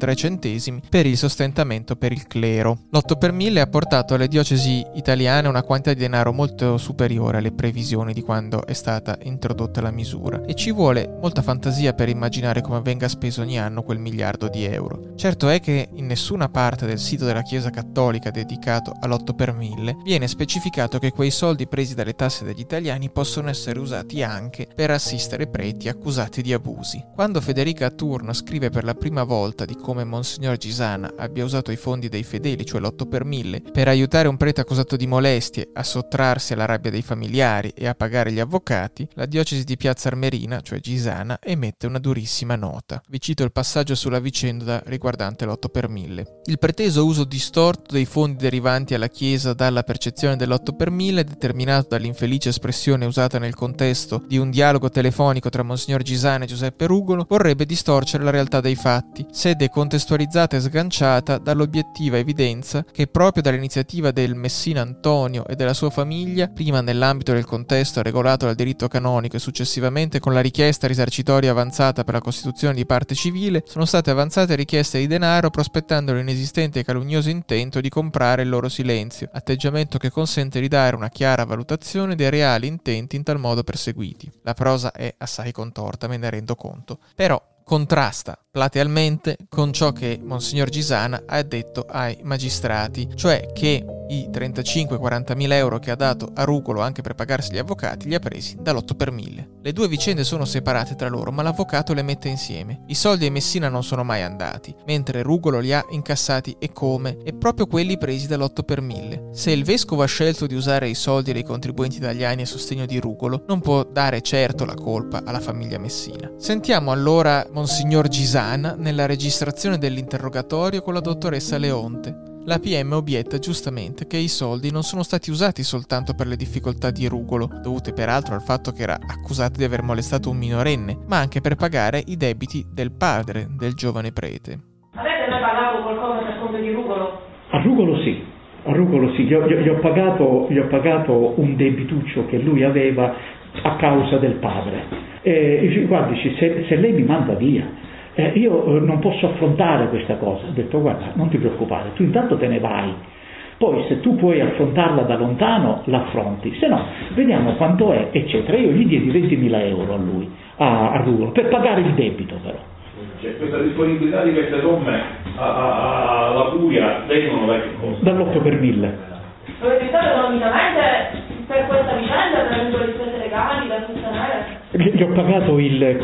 per il sostentamento per il clero. L'8 per 1000 ha portato alle diocesi italiane una quantità di denaro molto superiore alle previsioni di quando è stata introdotta la misura, e ci vuole molta fantasia per immaginare come venga speso ogni anno quel miliardo di euro. Certo è che in nessuna parte del sito della Chiesa Cattolica dedicato all'8 per 1000 viene specificato che quei soldi presi dalle tasse degli italiani possono essere usati anche per assistere preti accusati di abusi. Quando Federica Turno scrive per la prima volta di come Monsignor Gisana abbia usato i fondi dei fedeli, cioè l'8 per 1000, per aiutare un prete accusato di molestie a sottrarsi alla rabbia dei familiari e a pagare gli avvocati, la diocesi di Piazza Armerina, cioè Gisana, emette una durissima nota. Vi cito il passaggio sulla vicenda riguardante l'8 per 1000. Il preteso uso distorto dei fondi derivanti alla Chiesa dalla percezione dell'8 per 1000 è determinato dall'infelice espressione usata nel contesto di un dialogo telefonico tra Monsignor Gisana e Giuseppe Rugolo, vorrebbe distorcere la realtà dei fatti, se decontestualizzata e sganciata dall'obiettiva evidenza che proprio dall'iniziativa del Messina Antonio e della sua famiglia, prima nell'ambito del contesto regolato dal diritto canonico e successivamente con la richiesta risarcitoria avanzata per la costituzione di parte civile, sono state avanzate richieste di denaro prospettando l'inesistente e calunnioso intento di comprare il loro silenzio, atteggiamento che consente di dare una chiara valutazione dei reali intenti in tal modo perseguiti. La prosa è assai contorta, me ne rendo conto, però contrasta platealmente con ciò che Monsignor Gisana ha detto ai magistrati, cioè che i 35-40 mila euro che ha dato a Rugolo anche per pagarsi gli avvocati li ha presi dall'8 per 1000. Le due vicende sono separate tra loro, ma l'avvocato le mette insieme. I soldi ai Messina non sono mai andati, mentre Rugolo li ha incassati e come, e proprio quelli presi dall'8 per 1000. Se il vescovo ha scelto di usare i soldi dei contribuenti italiani a sostegno di Rugolo, non può dare certo la colpa alla famiglia Messina. Sentiamo allora Monsignor Gisana nella registrazione dell'interrogatorio con la dottoressa Leonte. La PM obietta giustamente che i soldi non sono stati usati soltanto per le difficoltà di Rugolo, dovute peraltro al fatto che era accusato di aver molestato un minorenne, ma anche per pagare i debiti del padre del giovane prete. Avete mai pagato qualcosa per conto di Rugolo? A Rugolo sì, gli ho pagato un debituccio che lui aveva a causa del padre. Guardi, se lei mi manda via, io non posso affrontare questa cosa. Ho detto: guarda, non ti preoccupare, tu intanto te ne vai, poi se tu puoi affrontarla da lontano l'affronti, se no vediamo quanto è, eccetera. Io gli diedi 20.000 euro a lui, a Rugolo, per pagare il debito però. Cioè, questa disponibilità di queste somme alla Puglia, lei non lo vede cosa? Dall'8 per 1000. Dovete stare economicamente per questa vicenda, per le spese legali da sostenere? Gli ho pagato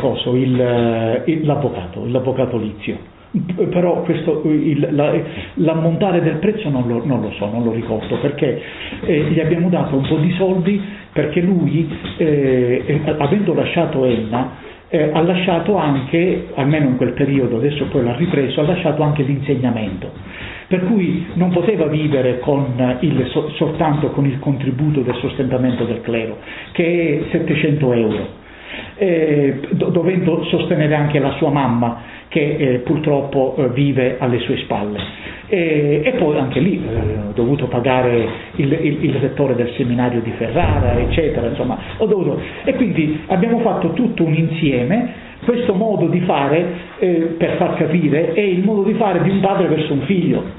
l'avvocato Lizio, però questo, l'ammontare del prezzo non lo ricordo, perché gli abbiamo dato un po' di soldi, perché lui, avendo lasciato Enna, ha lasciato anche, almeno in quel periodo, adesso poi l'ha ripreso, ha lasciato anche l'insegnamento, per cui non poteva vivere soltanto con il contributo del sostentamento del clero, che è 700 euro, dovendo sostenere anche la sua mamma, che purtroppo vive alle sue spalle, e poi anche lì ho dovuto pagare il rettore del seminario di Ferrara, eccetera, insomma, e quindi abbiamo fatto tutto un insieme. Questo modo di fare, per far capire, è il modo di fare di un padre verso un figlio.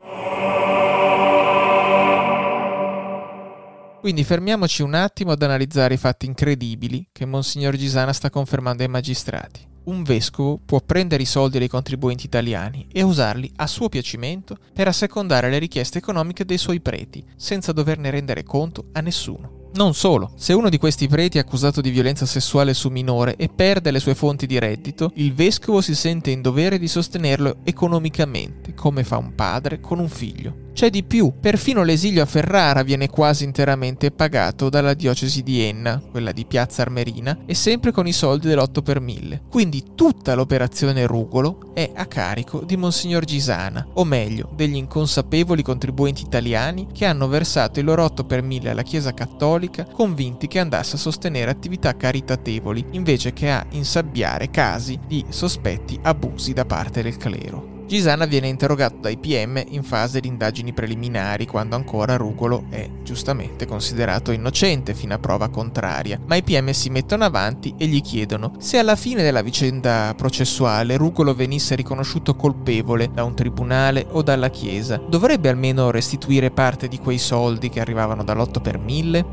Quindi fermiamoci un attimo ad analizzare i fatti incredibili che Monsignor Gisana sta confermando ai magistrati. Un vescovo può prendere i soldi dei contribuenti italiani e usarli a suo piacimento per assecondare le richieste economiche dei suoi preti, senza doverne rendere conto a nessuno. Non solo, se uno di questi preti è accusato di violenza sessuale su minore e perde le sue fonti di reddito, il vescovo si sente in dovere di sostenerlo economicamente, come fa un padre con un figlio. C'è di più, perfino l'esilio a Ferrara viene quasi interamente pagato dalla diocesi di Enna, quella di Piazza Armerina, e sempre con i soldi dell'8 per 1000. Quindi tutta l'operazione Rugolo è a carico di Monsignor Gisana, o meglio, degli inconsapevoli contribuenti italiani che hanno versato il loro 8 per 1000 alla Chiesa Cattolica, convinti che andasse a sostenere attività caritatevoli, invece che a insabbiare casi di sospetti abusi da parte del clero. Gisana viene interrogato dai PM in fase di indagini preliminari, quando ancora Rugolo è giustamente considerato innocente fino a prova contraria, ma i PM si mettono avanti e gli chiedono se alla fine della vicenda processuale Rugolo venisse riconosciuto colpevole da un tribunale o dalla Chiesa, dovrebbe almeno restituire parte di quei soldi che arrivavano dall'8 per 1000?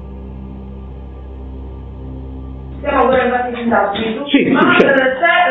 Siamo ancora in fase di indagini. Sì, ma certo.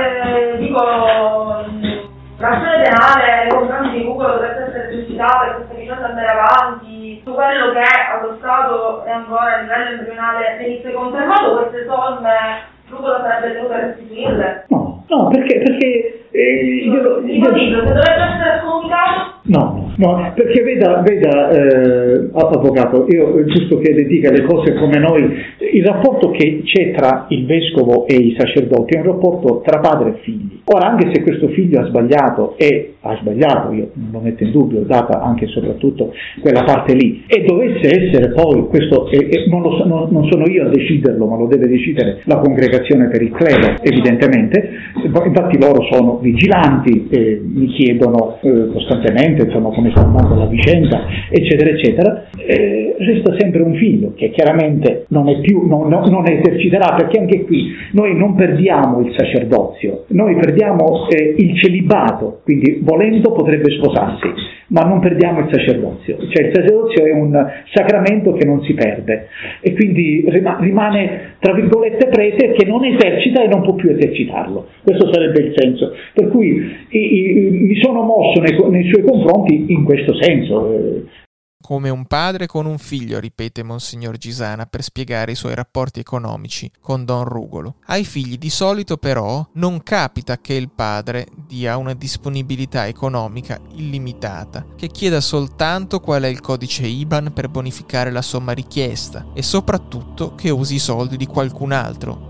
L'azione penale nei confronti di Rugolo dovrebbe essere esercitata per questa vicenda andare avanti, su quello che allo Stato e ancora a livello embrionale venisse confermato, queste somme Rugolo sarebbe tenuto a restituirle? No, perché se dovrebbe essere scomunicato? No, perché veda, avvocato, io giusto che le dica le cose come noi, il rapporto che c'è tra il vescovo e i sacerdoti è un rapporto tra padre e figli. Ora, anche se questo figlio ha sbagliato, io non lo metto in dubbio, data anche e soprattutto quella parte lì, e dovesse essere poi, questo non sono io a deciderlo, ma lo deve decidere la congregazione per il clero, evidentemente, infatti loro sono vigilanti, mi chiedono costantemente, insomma, come sta andando la vicenda, eccetera, eccetera. Resta sempre un figlio che chiaramente non eserciterà, perché anche qui noi non perdiamo il sacerdozio, noi perdiamo il celibato, quindi volendo potrebbe sposarsi, ma non perdiamo il sacerdozio, cioè il sacerdozio è un sacramento che non si perde e quindi rimane tra virgolette prete che non esercita e non può più esercitarlo. Questo sarebbe il senso, per cui mi sono mosso nei suoi confronti in questo senso. Come un padre con un figlio, ripete Monsignor Gisana per spiegare i suoi rapporti economici con Don Rugolo. Ai figli di solito però non capita che il padre dia una disponibilità economica illimitata, che chieda soltanto qual è il codice IBAN per bonificare la somma richiesta e soprattutto che usi i soldi di qualcun altro,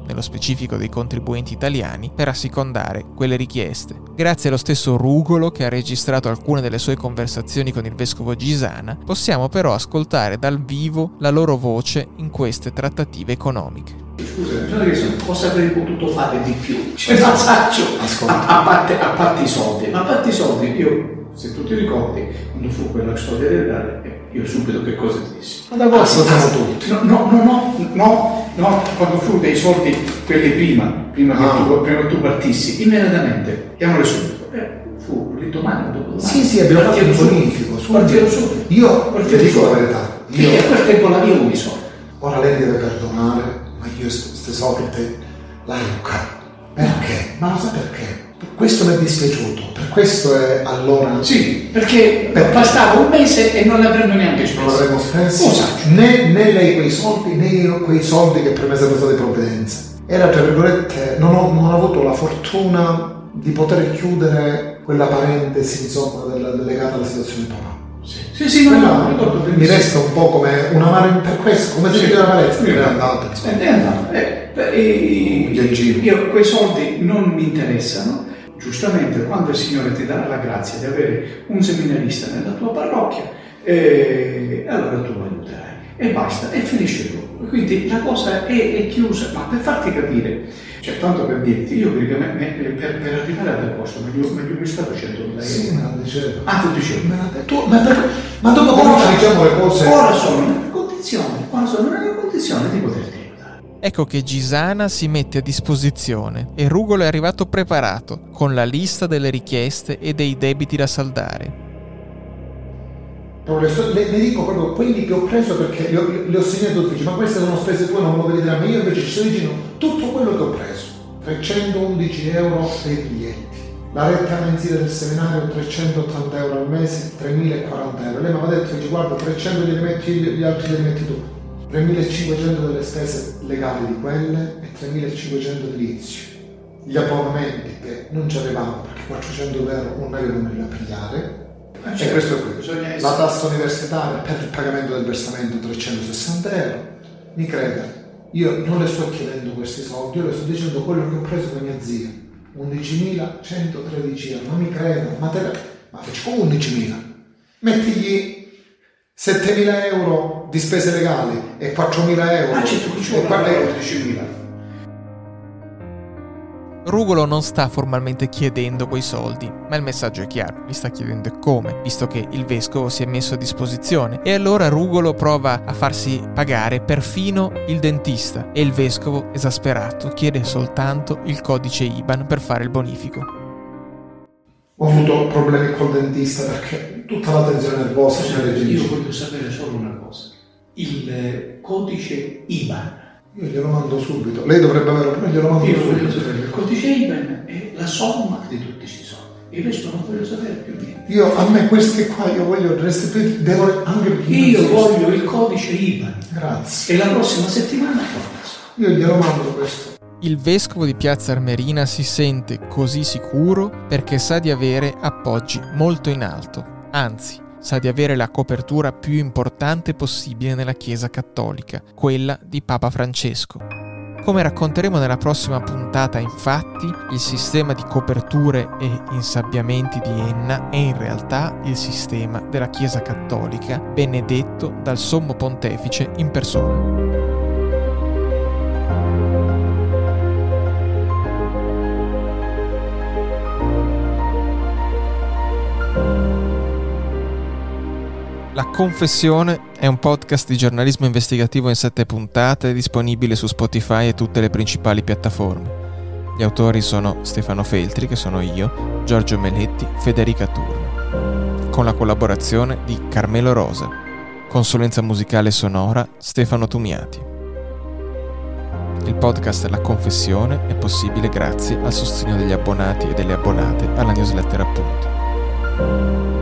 nello specifico dei contribuenti italiani, per assecondare quelle richieste. Grazie allo stesso Rugolo, che ha registrato alcune delle sue conversazioni con il vescovo Gisana, possiamo però ascoltare dal vivo la loro voce in queste trattative economiche. Scusa, cosa avrei potuto fare di più? A parte i soldi, ma a parte i soldi, io, se tu ti ricordi, quando fu quella storia del dare, io subito che cosa dissi? Ma da cosa siamo tutti? No, quando fu dei soldi, quelli prima che tu partissi, immediatamente, diamole subito. Fu l'indomani, dopo domani. Sì, abbiamo fatto un bonifico. Partiamo subito. Io ti dico la verità. Perché a quel tempo la io mi so. Ora lei deve perdonare, ma io queste soldi la Luca. Perché? Ma lo sa perché? Per questo mi è dispiaciuto, per questo è allora... Sì, perché bastava un mese e non la prendo neanche spesso. Non l'avremmo spesso, né lei quei soldi, né io quei soldi che per me sarebbero state provvidenze. Era, tra virgolette, non ho avuto la fortuna di poter chiudere quella parentesi, insomma, legata alla situazione papà. Sì, no, ricordo mi resta un po' come una mano per questo, come se chiudeva la parentesi. È andata. Io quei soldi non mi interessano. Giustamente, quando il Signore ti darà la grazia di avere un seminarista nella tua parrocchia, allora tu lo aiuterai e basta, e finisce tutto. Quindi la cosa è chiusa, ma per farti capire, cioè tanto per dirti, io praticamente per arrivare a quel posto mi stato 100.000 euro. Sì, me la dicevo. Ah, tu dicevi? Me l'ha detto. Ma dopo come diciamo le cose? Ora sono nella condizione di poterti. Ecco che Gisana si mette a disposizione e Rugolo è arrivato preparato, con la lista delle richieste e dei debiti da saldare. Le dico proprio quelli che ho preso perché li ho segnato tutti, ma queste sono spese tue, non lo vedete, ma io invece ci sto dicendo tutto quello che ho preso. 311 euro per i biglietti, la retta mensile del seminario 380 euro al mese, 3.040 euro. Lei mi aveva detto, guarda, 300 li metti, gli altri li metti tu. 3.500 delle spese legali di quelle e 3.500 di inizio. Gli abbonamenti che non ci avevamo perché 400 euro non avevamo da pigliare. E questo è quello. La tassa universitaria per il pagamento del versamento 360 euro. Mi creda, io non le sto chiedendo questi soldi, io le sto dicendo quello che ho preso da mia zia. 11.113 euro. Ma mi creda, ma faccio 11.000. Mettigli 7.000 euro di spese legali e 4.000 euro. Ah, certo, che ci vuole 10.000. Rugolo non sta formalmente chiedendo quei soldi, ma il messaggio è chiaro, li sta chiedendo come, visto che il vescovo si è messo a disposizione. E allora Rugolo prova a farsi pagare perfino il dentista e il vescovo, esasperato, chiede soltanto il codice IBAN per fare il bonifico. Ho avuto problemi col dentista perché tutta la tensione nervosa. Io voglio sapere solo una cosa, il codice IBAN. Io glielo mando subito, lei dovrebbe averlo, però glielo mando subito. Io voglio sapere, il codice IBAN è la somma di tutti questi soldi, il resto non voglio sapere più niente. A me questi qua io voglio restituire, devo anche perché io voglio il codice IBAN. Grazie. E la prossima settimana torno. Io glielo mando questo. Il vescovo di Piazza Armerina si sente così sicuro perché sa di avere appoggi molto in alto, anzi, sa di avere la copertura più importante possibile nella Chiesa cattolica, quella di Papa Francesco. Come racconteremo nella prossima puntata, infatti, il sistema di coperture e insabbiamenti di Enna è in realtà il sistema della Chiesa cattolica benedetto dal Sommo Pontefice in persona. La Confessione è un podcast di giornalismo investigativo in 7 puntate, disponibile su Spotify e tutte le principali piattaforme. Gli autori sono Stefano Feltri, che sono io, Giorgio Meletti, Federica Turno, con la collaborazione di Carmelo Rosa, consulenza musicale sonora Stefano Tumiati. Il podcast La Confessione è possibile grazie al sostegno degli abbonati e delle abbonate alla newsletter Appunti.